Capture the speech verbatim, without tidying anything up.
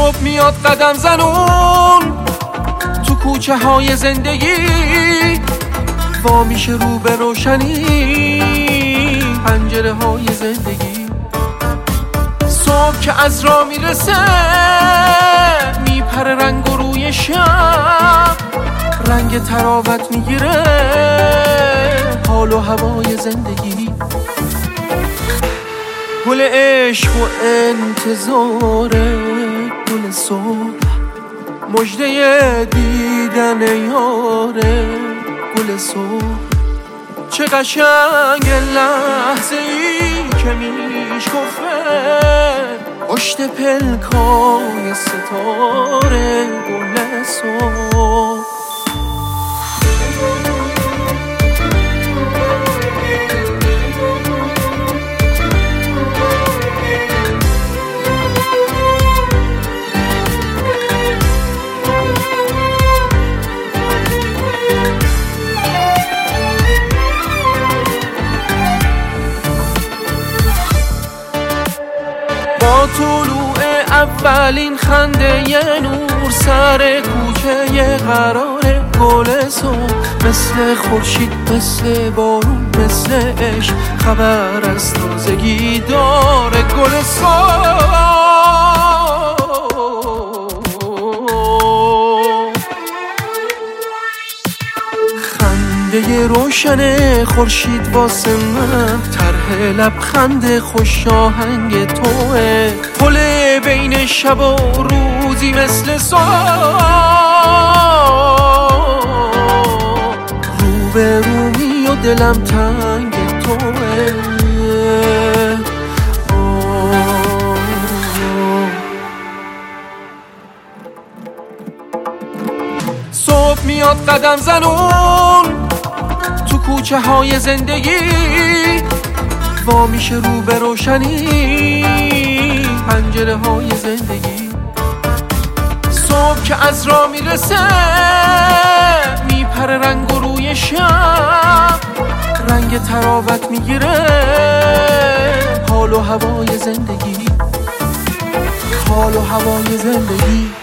صبح میاد قدم زنون تو کوچه های زندگی، وا میشه رو به روشنی پنجره های زندگی. صبح که از راه میرسه میپره رنگ و روی شب، رنگ تراوت میگیره حال و هوای زندگی. گل عشق و انتظار گل صبح، مژده دیدن یاره گل صبح. چه قشنگ لحظه ای که میشکفه پشت پلکای ستاره گل صبح. با طلوع اولین خنده یه نور سر کوچه یه قرار گل صبح، مثل خورشید مثل بارون مثل عشق خبر از تازگی داره گل صبح. خنده روشن خورشید واسه من، طرح لبخند خوش آهنگ توه، پل بین شب و روزی مثل صبح، رو به رومی و دلم تنگ توه. صبح میاد قدم زنون تو کوچه های زندگی، وا میشه رو به روشنی پنجره های زندگی. صبح که از راه میرسه میپره رنگ و روی شب، رنگ تراوت میگیره حال و هوای زندگی، حال و هوای زندگی.